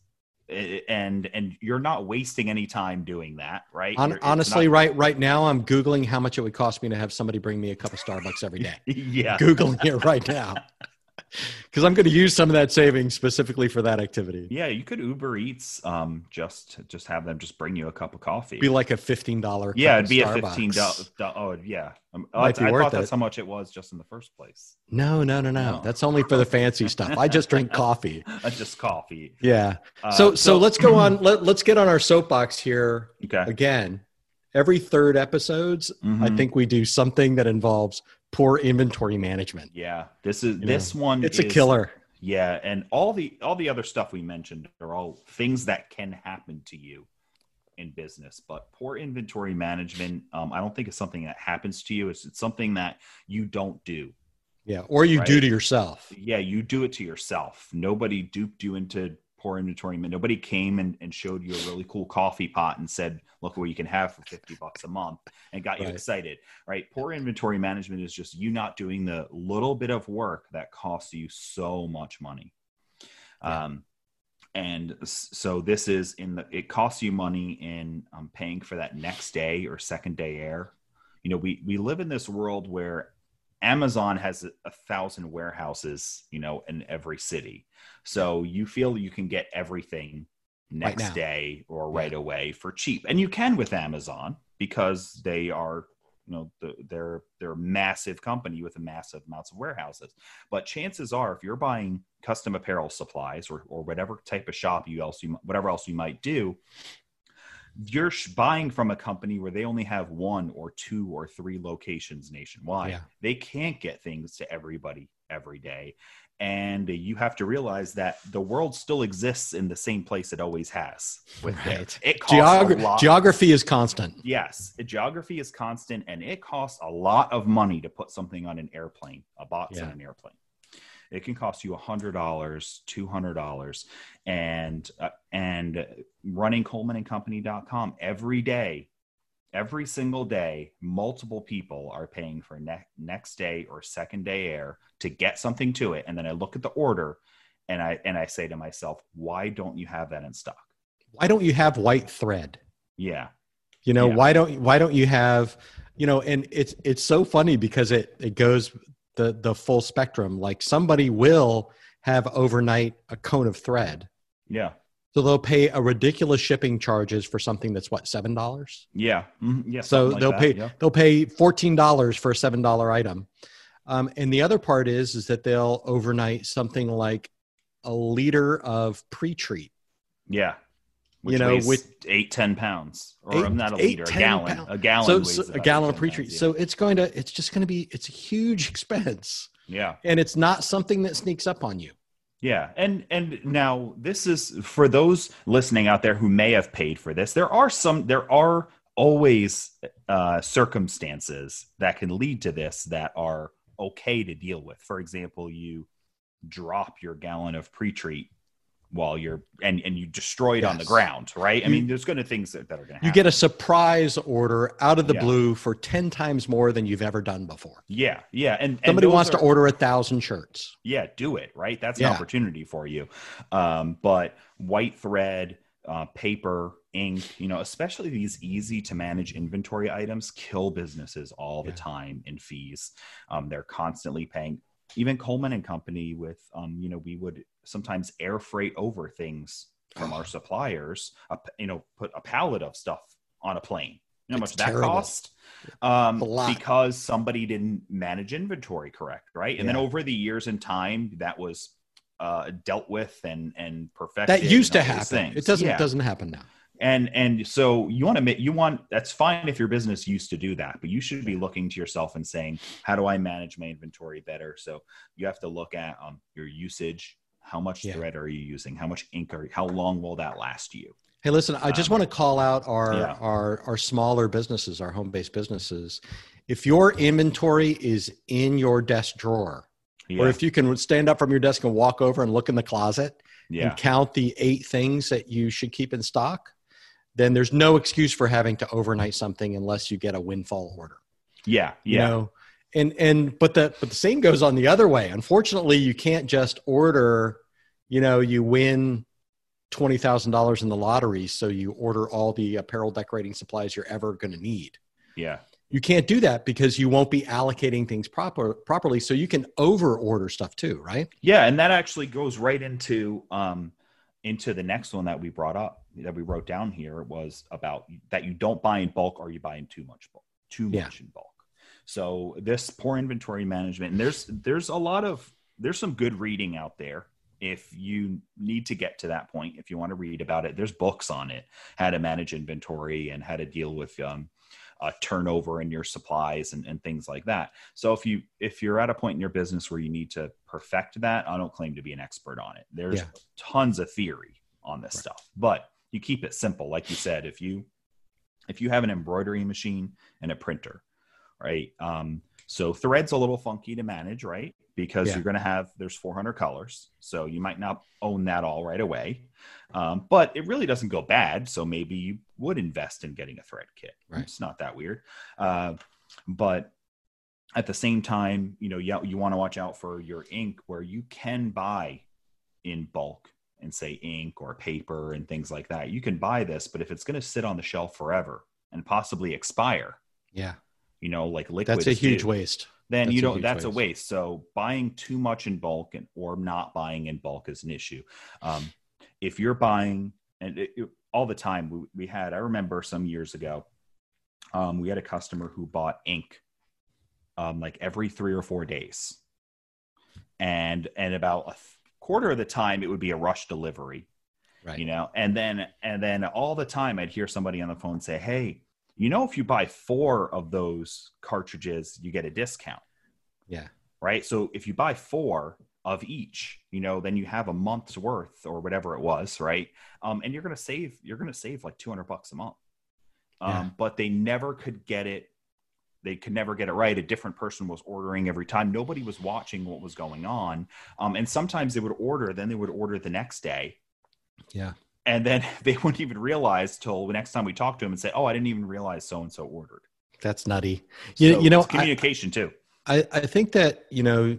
And and you're not wasting any time doing that, right? On, honestly, not- right right now, I'm Googling how much it would cost me to have somebody bring me a cup of Starbucks every day. yeah. Googling it right now. Because I'm going to use some of that savings specifically for that activity. Yeah, you could Uber Eats, um, just just have them just bring you a cup of coffee. Be like a fifteen dollars. Yeah, it'd be Starbucks. a fifteen dollars. Oh, yeah. Um, I, I thought that's it. how much it was just in the first place. No, no, no, no. no. That's only for the fancy stuff. I just drink coffee. just coffee. Yeah. Uh, so, so so let's go on. Let, let's get on our soapbox here. Okay. Again, every third episodes, mm-hmm. I think we do something that involves poor inventory management. Yeah, this is you this know, one. It's is, a killer. Yeah. And all the, all the other stuff we mentioned are all things that can happen to you in business, but poor inventory management, um, I don't think it's something that happens to you. It's, it's something that you don't do. Yeah. Or you right? do to yourself. Yeah. You do it to yourself. Nobody duped you into poor inventory. Nobody came and, and showed you a really cool coffee pot and said, look what you can have for fifty bucks a month and got you right. excited, right? Poor inventory management is just you not doing the little bit of work that costs you so much money. Yeah. Um, and so this is in the, it costs you money in um, paying for that next day or second day air. You know, we, we live in this world where Amazon has a, a thousand warehouses, you know, in every city. So you feel you can get everything next right day or right yeah. away for cheap. And you can with Amazon because they are, you know, the, they're, they're a massive company with a massive amounts of warehouses. But chances are if you're buying custom apparel supplies or, or whatever type of shop you else, you, whatever else you might do, you're buying from a company where they only have one or two or three locations nationwide. Yeah. They can't get things to everybody every day. And you have to realize that the world still exists in the same place it always has. With right. It costs Geogra- a lot. Geography is constant. Yes. Geography is constant, and it costs a lot of money to put something on an airplane, a box yeah. on an airplane. It can cost you one hundred dollars, two hundred dollars. And, uh, and running Coleman and Company dot com every day, every single day, multiple people are paying for ne- next day or second day air to get something to it. And then I look at the order and I, and I say to myself, why don't you have that in stock? Why don't you have white thread? Yeah. You know, yeah. why don't, why don't you have, you know, and it's, it's so funny because it, it goes the, the full spectrum. Like somebody will have overnight a cone of thread. Yeah. So they'll pay a ridiculous shipping charges for something that's what, seven dollars? Yeah. Mm-hmm. Yeah. So like they'll that. pay, yeah. they'll pay fourteen dollars for a seven dollar item. Um, and the other part is, is that they'll overnight something like a liter of pre-treat. Yeah. Which you know, weighs with eight, ten pounds, or eight, not a eight, liter, a gallon, pounds. a gallon, so, weighs so a gallon of pre-treat. Pounds, yeah. So it's going to, it's just going to be, it's a huge expense. Yeah. And it's not something that sneaks up on you. Yeah. And, and now this is for those listening out there who may have paid for this. There are some, there are always uh, circumstances that can lead to this that are okay to deal with. For example, you drop your gallon of pre-treat while you're, and, and you destroy it yes. on the ground, right? I you, mean, there's going to things that, that are going to happen. You get a surprise order out of the yeah. blue for ten times more than you've ever done before. Yeah. Yeah. And somebody and wants are, to order a thousand shirts. Yeah. Do it. Right. That's an yeah. opportunity for you. Um, but white thread, uh, paper, ink, you know, especially these easy to manage inventory items kill businesses all yeah. the time in fees. Um, they're constantly paying. Even Coleman and Company with, um, you know, we would sometimes air freight over things from our suppliers, uh, you know, put a pallet of stuff on a plane. You know how much that terrible. cost? Um, because somebody didn't manage inventory correct, right? And yeah. then over the years and time, that was uh, dealt with and and perfected. That used to happen. Things. It doesn't yeah. doesn't happen now. And and so you want to make you want that's fine if your business used to do that, but you should be looking to yourself and saying, how do I manage my inventory better? So you have to look at um, your usage. How much yeah. thread are you using? How much ink are? How long will that last you? Hey, listen, I just um, want to call out our yeah. our our smaller businesses, our home-based businesses. If your inventory is in your desk drawer, yeah. or if you can stand up from your desk and walk over and look in the closet yeah. and count the eight things that you should keep in stock, then there's no excuse for having to overnight something unless you get a windfall order. Yeah. Yeah. You know? And, and, but the, but the same goes on the other way. Unfortunately, you can't just order, you know, you win twenty thousand dollars in the lottery. So you order all the apparel decorating supplies you're ever going to need. Yeah. You can't do that because you won't be allocating things proper properly. So you can over order stuff too, right? Yeah. And that actually goes right into, um, into the next one that we brought up that we wrote down here was about that you don't buy in bulk or you buy in too much bulk, too yeah. much in bulk. So this poor inventory management, and there's, there's a lot of, there's some good reading out there. If you need to get to that point, if you want to read about it, there's books on it, how to manage inventory and how to deal with, um, uh, turnover in your supplies and, and things like that. So if you, if you're at a point in your business where you need to perfect that, I don't claim to be an expert on it. There's yeah. tons of theory on this right. stuff, but you keep it simple. Like you said, if you, if you have an embroidery machine and a printer, right? Um, so thread's a little funky to manage, right? Because yeah. you're going to have, there's four hundred colors. So you might not own that all right away. Um, but it really doesn't go bad. So maybe you would invest in getting a thread kit. Right. It's not that weird. Uh, but at the same time, you know, you, you want to watch out for your ink, where you can buy in bulk and say ink or paper and things like that. You can buy this, but if it's going to sit on the shelf forever and possibly expire, yeah, you know, like liquids, that's a huge do, waste. Then that's you don't, that's waste. a waste. So buying too much in bulk and, or not buying in bulk is an issue. Um, if you're buying, and it, it, all the time we, we had, I remember some years ago, um, we had a customer who bought ink um, like every three or four days. And, and about a th- quarter of the time it would be a rush delivery, right? You know, and then, and then all the time I'd hear somebody on the phone say, hey, you know, if you buy four of those cartridges, you get a discount. Yeah. Right. So if you buy four of each, you know, then you have a month's worth or whatever it was. Right. Um, and you're going to save, you're going to save like two hundred bucks a month. Um, yeah. But they never could get it. They could never get it right. A different person was ordering every time. Nobody was watching what was going on. Um, and sometimes they would order, then they would order the next day. Yeah. And then they wouldn't even realize till the next time we talked to them and say, oh, I didn't even realize so-and-so ordered. That's nutty. You, so you know, communication I, too. I, I think that, you know,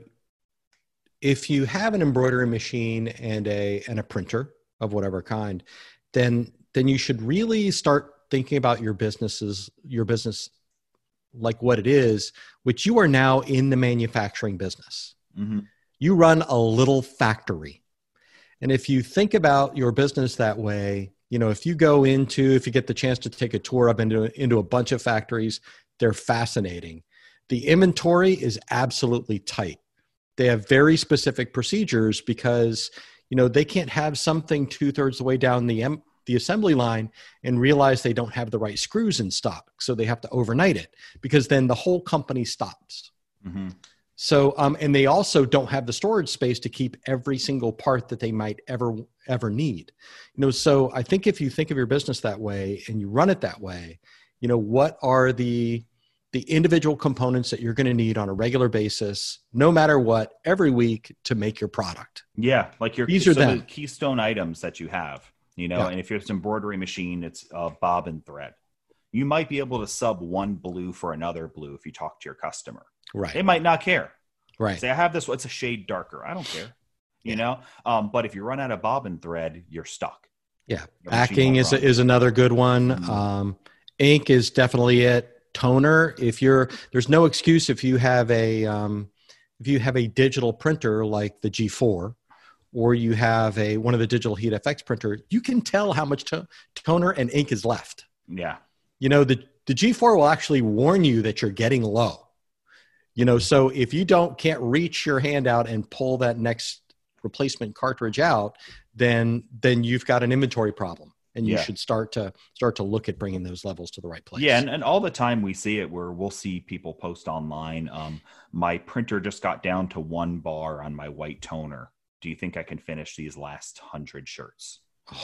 if you have an embroidery machine and a, and a printer of whatever kind, then, then you should really start thinking about your businesses, your business, like what it is, which you are now in the manufacturing business. Mm-hmm. You run a little factory. And if you think about your business that way, you know, if you go into, if you get the chance to take a tour up into, into a bunch of factories, they're fascinating. The inventory is absolutely tight. They have very specific procedures because, you know, they can't have something two thirds the way down the, em- the assembly line and realize they don't have the right screws in stock. So they have to overnight it because then the whole company stops. Mm-hmm. So, um, and they also don't have the storage space to keep every single part that they might ever, ever need. You know, so I think if you think of your business that way and you run it that way, you know, what are the, the individual components that you're going to need on a regular basis, no matter what, every week to make your product? Yeah. Like your, these are so them. The keystone items that you have, you know, yeah. And if it's an embroidery machine, it's a bobbin thread. You might be able to sub one blue for another blue if you talk to your customer. Right. They might not care. Right. Say, I have this, it's a shade darker. I don't care. You yeah. know? Um, but if you run out of bobbin thread, you're stuck. Yeah. Backing is, a, is another good one. Mm-hmm. Um, ink is definitely it. Toner. If you're, there's no excuse if you have a, um, if you have a digital printer like the G four, or you have a, one of the digital heat F X printer, you can tell how much to- toner and ink is left. Yeah. You know, the, the G four will actually warn you that you're getting low. You know, so if you don't, can't reach your hand out and pull that next replacement cartridge out, then, then you've got an inventory problem and you yeah. should start to start to look at bringing those levels to the right place. Yeah. And, and all the time we see it where we'll see people post online. Um, my printer just got down to one bar on my white toner. Do you think I can finish these last hundred shirts?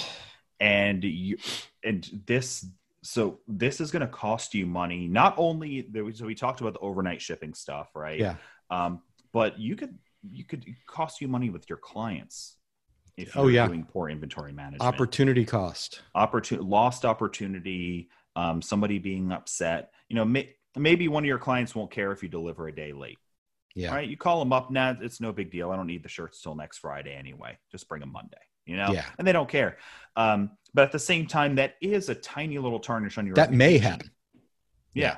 and you, and this, So this is going to cost you money. Not only, so we talked about the overnight shipping stuff, right? Yeah. Um, but you could, you could it cost you money with your clients if you're oh, yeah. doing poor inventory management. Opportunity cost. Opportunity, lost opportunity, um, somebody being upset. You know, may, maybe one of your clients won't care if you deliver a day late. Yeah. Right? You call them up, nah, it's no big deal. I don't need the shirts till next Friday anyway. Just bring them Monday. You know, yeah. and they don't care. Um, but at the same time, that is a tiny little tarnish on your that may happen. Yeah. yeah.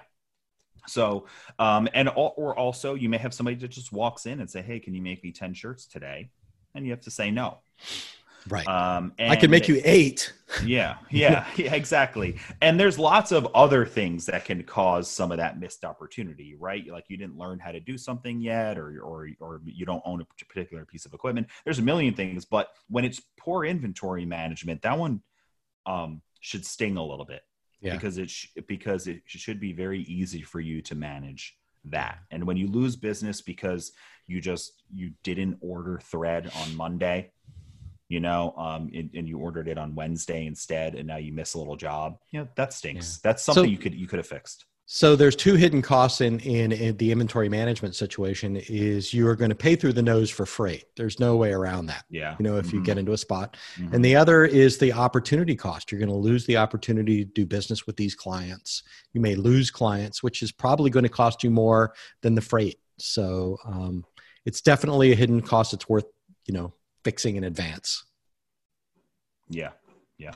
So, um, and or also you may have somebody that just walks in and say, hey, can you make me ten shirts today? And you have to say no. Right. Um, and I can make you eight. Yeah, yeah, yeah, exactly. And there's lots of other things that can cause some of that missed opportunity, right? Like you didn't learn how to do something yet, or or or you don't own a particular piece of equipment. There's a million things, but when it's poor inventory management, that one um, should sting a little bit. Yeah. Because it sh- because it should be very easy for you to manage that. And when you lose business because you just you didn't order thread on Monday, you know, um, and, and you ordered it on Wednesday instead, and now you miss a little job, you know, that stinks. Yeah. That's something so, you could you could have fixed. So there's two hidden costs in, in, in the inventory management situation is you are going to pay through the nose for freight. There's no way around that. Yeah. You know, if mm-hmm. you get into a spot. Mm-hmm. And the other is the opportunity cost. You're going to lose the opportunity to do business with these clients. You may lose clients, which is probably going to cost you more than the freight. So um, it's definitely a hidden cost. It's worth, you know, fixing in advance. Yeah. Yeah.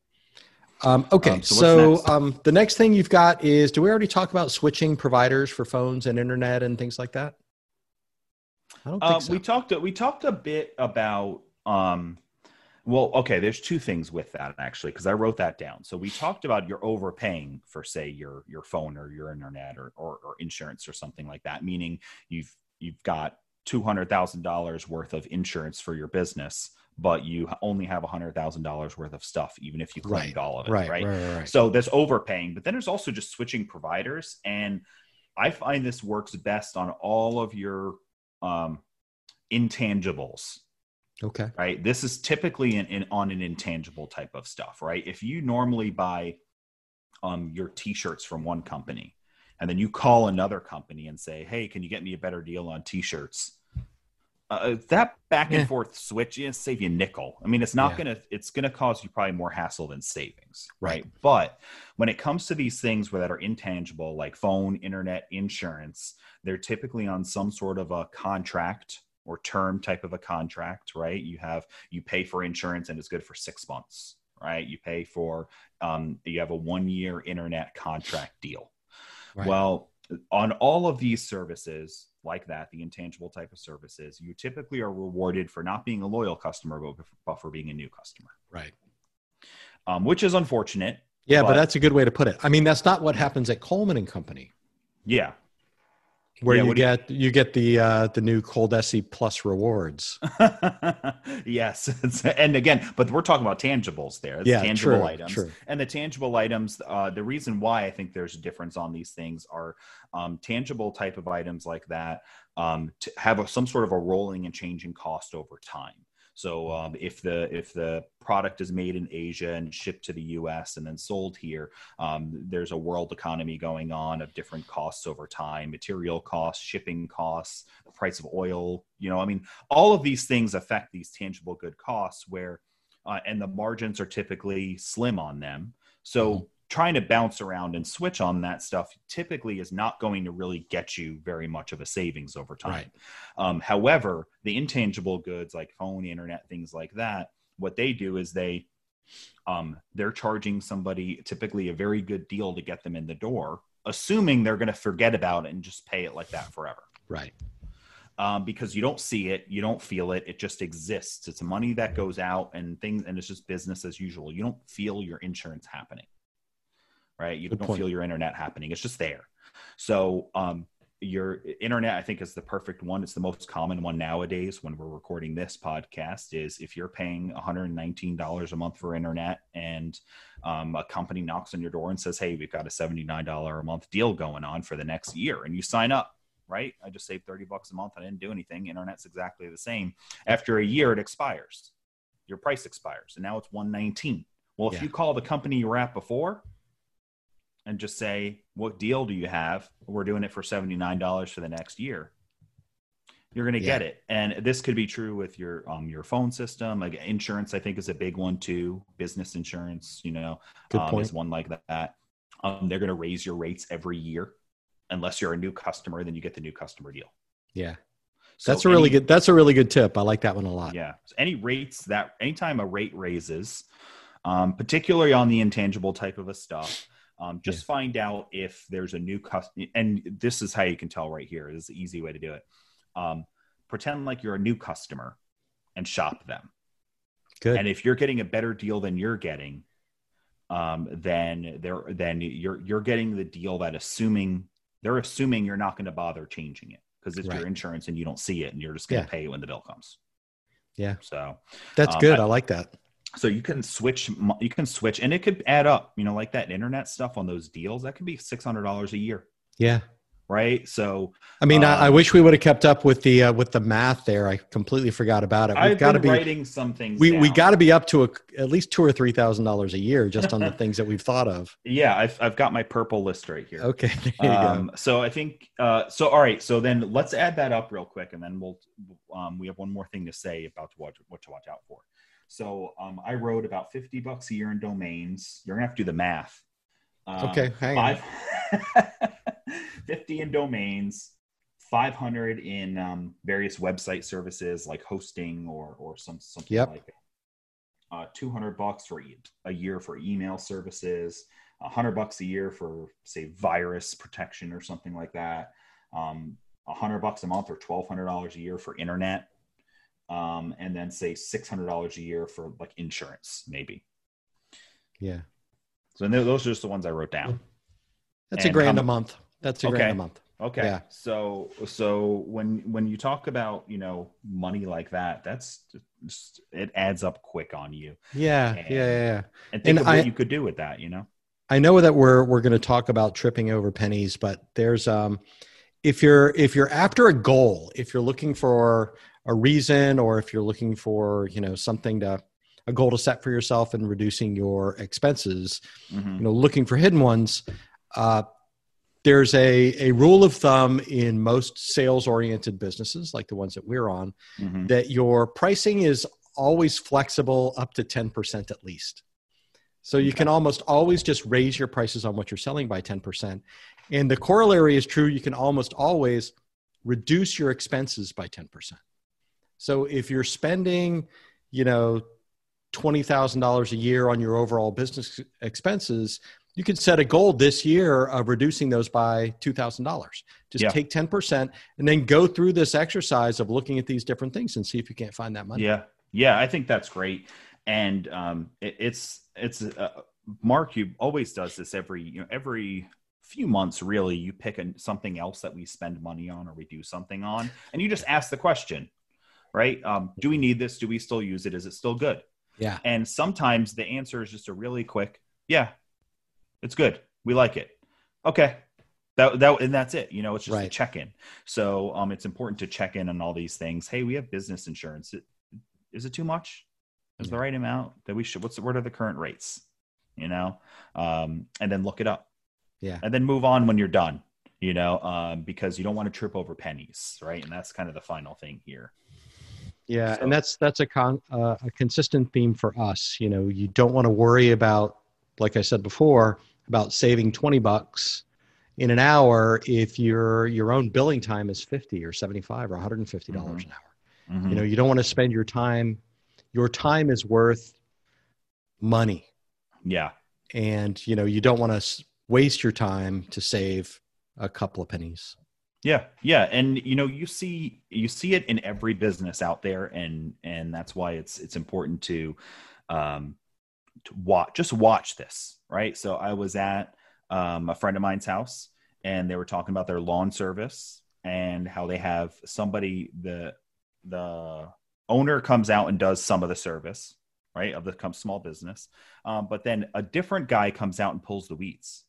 Um, okay, um, so, so um, the next thing you've got is, do we already talk about switching providers for phones and internet and things like that? I don't think uh, so. We talked, we talked a bit about, um, well, okay, there's two things with that actually, because I wrote that down. So we talked about you're overpaying for, say, your your phone or your internet or, or, or insurance or something like that, meaning you've you've got two hundred thousand dollars worth of insurance for your business, but you only have one hundred thousand dollars worth of stuff, even if you claimed right, all of it, right, right? Right, right, right? So there's overpaying, but then there's also just switching providers. And I find this works best on all of your um, intangibles. Okay. Right. This is typically in, in, on an intangible type of stuff, right? If you normally buy um, your t-shirts from one company and then you call another company and say, hey, can you get me a better deal on t-shirts? Uh, that back and yeah. forth switch is save you a nickel. I mean, it's not yeah. going to, it's going to cause you probably more hassle than savings. Right? right. But when it comes to these things where that are intangible, like phone, internet, insurance, they're typically on some sort of a contract or term type of a contract, right? You have, you pay for insurance and it's good for six months, right? You pay for, um, you have a one year internet contract deal. Right. Well, on all of these services like that, the intangible type of services, you typically are rewarded for not being a loyal customer, but, but for being a new customer. Right. Um, which is unfortunate. Yeah, but, but that's a good way to put it. I mean, that's not what happens at Coleman and Company. Yeah. Where yeah, you get you, you get the uh, the new Coldesi Plus rewards. Yes, and again, but we're talking about tangibles there. It's yeah, tangible true, items, true. And the tangible items. Uh, the reason why I think there's a difference on these things are um, tangible type of items like that um, to have a, some sort of a rolling and changing cost over time. So um, if the if the product is made in Asia and shipped to the U S and then sold here, um, there's a world economy going on of different costs over time, material costs, shipping costs, the price of oil. You know, I mean, all of these things affect these tangible good costs where, uh, and the margins are typically slim on them. So mm-hmm. trying to bounce around and switch on that stuff typically is not going to really get you very much of a savings over time. Right. Um, however, the intangible goods like phone, internet, things like that, what they do is they, um, they're charging somebody typically a very good deal to get them in the door, assuming they're going to forget about it and just pay it like that forever. Right. Um, because you don't see it, you don't feel it, it just exists. It's money that goes out and things, and it's just business as usual. You don't feel your insurance happening. Right. You Good don't point. feel your internet happening. It's just there. So um, your internet, I think, is the perfect one. It's the most common one nowadays when we're recording this podcast is if you're paying one hundred nineteen dollars a month for internet and um, a company knocks on your door and says, hey, we've got a seventy-nine dollars a month deal going on for the next year. And you sign up. Right. I just saved thirty bucks a month. I didn't do anything. Internet's exactly the same. After a year, it expires. Your price expires. And now it's one hundred nineteen dollars. Well, if yeah. you call the company you were at before, and just say, what deal do you have? We're doing it for seventy-nine dollars for the next year. You're going to yeah. get it. And this could be true with your um, your phone system. Like insurance, I think, is a big one too. Business insurance, you know, um, is one like that. Um, they're going to raise your rates every year. Unless you're a new customer, then you get the new customer deal. Yeah. So that's a really any, good, that's a really good tip. I like that one a lot. Yeah. So any rates that anytime a rate raises, um, particularly on the intangible type of a stuff, Um, just yeah. find out if there's a new customer, and this is how you can tell right here. This is the easy way to do it. Um, pretend like you're a new customer and shop them. Good. And if you're getting a better deal than you're getting, um, then they're then you're you're getting the deal that assuming they're assuming you're not going to bother changing it because it's right. your insurance and you don't see it and you're just going to yeah. pay it when the bill comes. Yeah. So that's um, good. I, I like that. So you can switch, you can switch, and it could add up, you know, like that internet stuff on those deals, that could be six hundred dollars a year. Yeah. Right. So, I mean, um, I, I wish we would have kept up with the, uh, with the math there. I completely forgot about it. We've I've got to been be writing some things. We, down. we got to be up to a, at least two or three thousand dollars a year just on the things that we've thought of. Yeah. I've, I've got my purple list right here. Okay. There you um, go. So I think, uh, so, all right. So then let's add that up real quick. And then we'll, um, we have one more thing to say about to watch, what to watch out for. So um, I wrote about fifty bucks a year in domains. You're gonna have to do the math. Um, okay. Hang five, on. fifty in domains, five hundred in um, various website services like hosting or, or some, something yep. like that. Uh, two hundred bucks for a year for email services, a hundred bucks a year for say virus protection or something like that. Um, a hundred bucks a month or twelve hundred dollars a year for internet. Um, and then say six hundred dollars a year for like insurance, maybe. Yeah. So those are just the ones I wrote down. That's and a grand how, a month. That's a okay. grand a month. Okay. Yeah. So, so when, when you talk about, you know, money like that, that's just, it adds up quick on you. Yeah. And, yeah. Yeah. Yeah. And think and of what I, you could do with that, you know? I know that we're, we're going to talk about tripping over pennies, but there's, um, if you're, if you're after a goal, if you're looking for a reason, or if you're looking for, you know, something to, a goal to set for yourself and reducing your expenses, mm-hmm. you know, looking for hidden ones, uh, there's a, a rule of thumb in most sales oriented businesses, like the ones that we're on, mm-hmm. that your pricing is always flexible up to ten percent at least. So you okay. can almost always just raise your prices on what you're selling by ten percent. And the corollary is true. You can almost always reduce your expenses by ten percent. So if you're spending, you know, twenty thousand dollars a year on your overall business expenses, you could set a goal this year of reducing those by two thousand dollars. Just yeah. take ten percent and then go through this exercise of looking at these different things and see if you can't find that money. Yeah. Yeah. I think that's great. And um, it, it's, it's uh, Mark, you always does this every, you know, every few months, really. You pick a, something else that we spend money on or we do something on, and you just ask the question, right? Um, do we need this? Do we still use it? Is it still good? Yeah. And sometimes the answer is just a really quick, yeah, it's good. We like it. Okay. That, that, and that's it. You know, it's just right. a check-in. So um, it's important to check in on all these things. Hey, we have business insurance. Is it too much? Is yeah. the right amount that we should, what's the, what are the current rates? You know, um, and then look it up. Yeah. And then move on when you're done, you know, um, because you don't want to trip over pennies. Right. And that's kind of the final thing here. Yeah. So. And that's, that's a con, uh, a consistent theme for us. You know, you don't want to worry about, like I said before, about saving twenty bucks in an hour if your, your own billing time is fifty or seventy-five or one hundred fifty dollars mm-hmm. an hour. Mm-hmm. You know, you don't want to spend your time, your time is worth money. Yeah. And, you know, you don't want to waste your time to save a couple of pennies. Yeah. Yeah. And, you know, you see, you see it in every business out there. And, and that's why it's, it's important to, um, to watch, just watch this. Right. So I was at, um, a friend of mine's house and they were talking about their lawn service and how they have somebody, the, the owner comes out and does some of the service, right, of the small business. Um, but then a different guy comes out and pulls the weeds.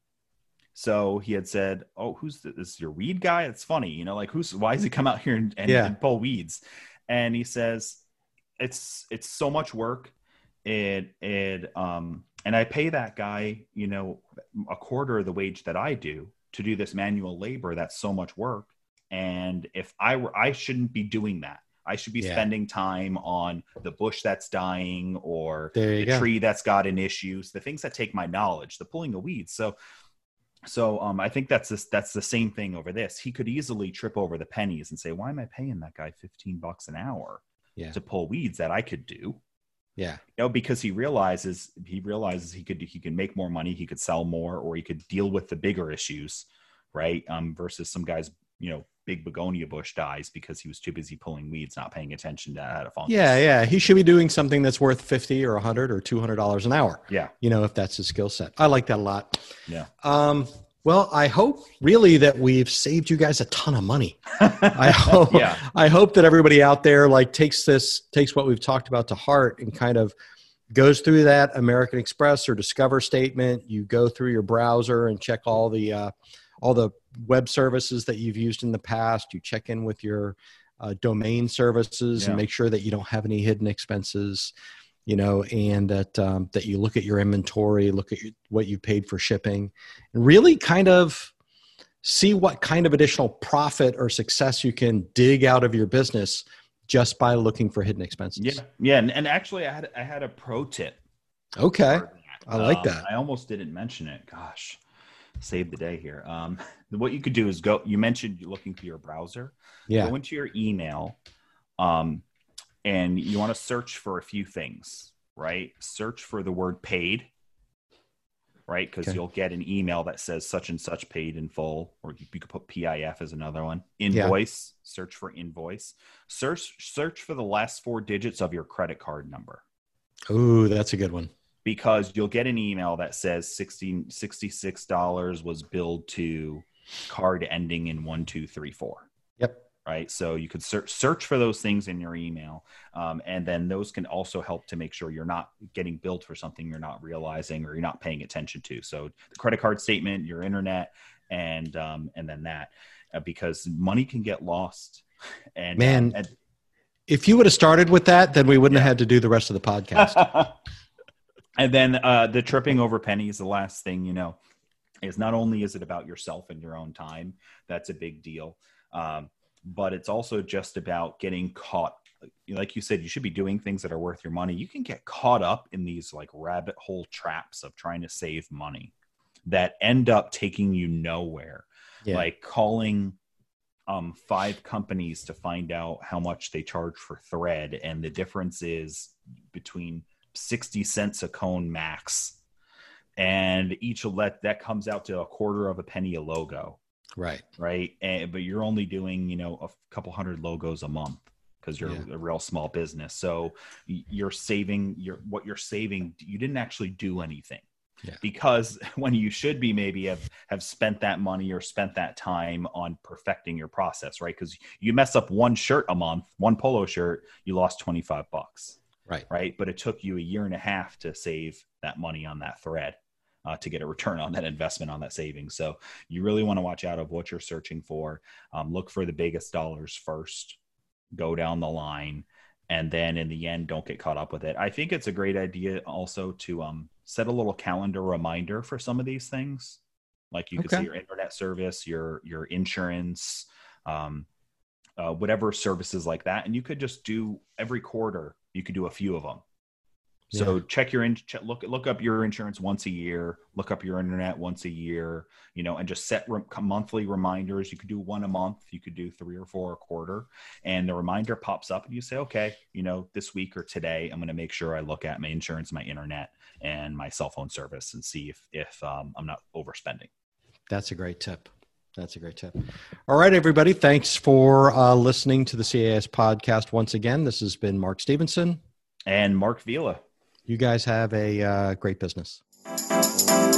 So he had said, oh, who's this? This is your weed guy? It's funny, you know, like who's, why does he come out here and, and, yeah. and pull weeds? And he says, it's, it's so much work. It, it, um, and I pay that guy, you know, a quarter of the wage that I do to do this manual labor. That's so much work. And if I were, I shouldn't be doing that. I should be yeah. spending time on the bush that's dying or the go. tree that's got an issue, the things that take my knowledge, the pulling of weeds. So, so um, I think that's this, that's the same thing over this. He could easily trip over the pennies and say, why am I paying that guy fifteen bucks an hour yeah. to pull weeds that I could do? Yeah. You know, because he realizes, he realizes he could, he can make more money. He could sell more, or he could deal with the bigger issues. Right. Um, versus some guys, you know, big begonia bush dies because he was too busy pulling weeds, not paying attention to how to fungus. Yeah, yeah. He should be doing something that's worth fifty or a hundred or two hundred dollars an hour. Yeah, you know, if that's his skill set. I like that a lot. Yeah. Um. Well, I hope really that we've saved you guys a ton of money. I hope. yeah. I hope that everybody out there like takes this, takes what we've talked about to heart and kind of goes through that American Express or Discover statement. You go through your browser and check all the uh, all the web services that you've used in the past. You check in with your uh, domain services yeah. and make sure that you don't have any hidden expenses, you know, and that um, that you look at your inventory, look at your, what you paid for shipping, and really kind of see what kind of additional profit or success you can dig out of your business just by looking for hidden expenses. Yeah, yeah, and, and actually, I had I had a pro tip. Okay, I like um, that. I almost didn't mention it. Gosh, save the day here. Um, what you could do is go. You mentioned you're looking through your browser. Yeah. Go into your email, um, and you want to search for a few things. Right. Search for the word paid. Right, because okay. you'll get an email that says such and such paid in full, or you, you could put P I F as another one. Invoice, yeah. Search for invoice. Search search for the last four digits of your credit card number. Ooh, that's a good one. Because you'll get an email that says sixty-six dollars was billed to card ending in one two three four. Yep. Right. So you could search search for those things in your email. Um, and then those can also help to make sure you're not getting billed for something you're not realizing or you're not paying attention to. So the credit card statement, your internet, and um, and then that uh, because money can get lost. And man, uh, and, if you would have started with that, then we wouldn't yeah. have had to do the rest of the podcast. And then uh, the tripping over pennies, the last thing, you know, is not only is it about yourself and your own time. That's a big deal. Um, but it's also just about getting caught. Like you said, you should be doing things that are worth your money. You can get caught up in these like rabbit hole traps of trying to save money that end up taking you nowhere. Yeah. Like calling um, five companies to find out how much they charge for thread. And the difference is between sixty cents a cone max. And each let that comes out to a quarter of a penny a logo. Right. Right. And, but you're only doing, you know, a couple hundred logos a month because you're yeah. a real small business. So you're saving your, what you're saving. You didn't actually do anything yeah. because when you should be maybe have, have spent that money or spent that time on perfecting your process. Right. Because you mess up one shirt a month, one polo shirt, you lost twenty-five bucks. Right. Right. But it took you a year and a half to save that money on that thread. Uh, to get a return on that investment, on that savings. So you really want to watch out of what you're searching for. Um, look for the biggest dollars first, go down the line, and then in the end, don't get caught up with it. I think it's a great idea also to um, set a little calendar reminder for some of these things. Like you could okay. see your internet service, your, your insurance, um, uh, whatever services like that. And you could just do every quarter, you could do a few of them. So yeah. check your in, check, look look up your insurance once a year. Look up your internet once a year. You know, and just set re- monthly reminders. You could do one a month. You could do three or four a quarter. And the reminder pops up, and you say, "Okay, you know, this week or today, I'm going to make sure I look at my insurance, my internet, and my cell phone service, and see if if um, I'm not overspending." That's a great tip. That's a great tip. All right, everybody. Thanks for uh, listening to the C A S podcast once again. This has been Mark Stevenson and Mark Vila. You guys have a uh, great business.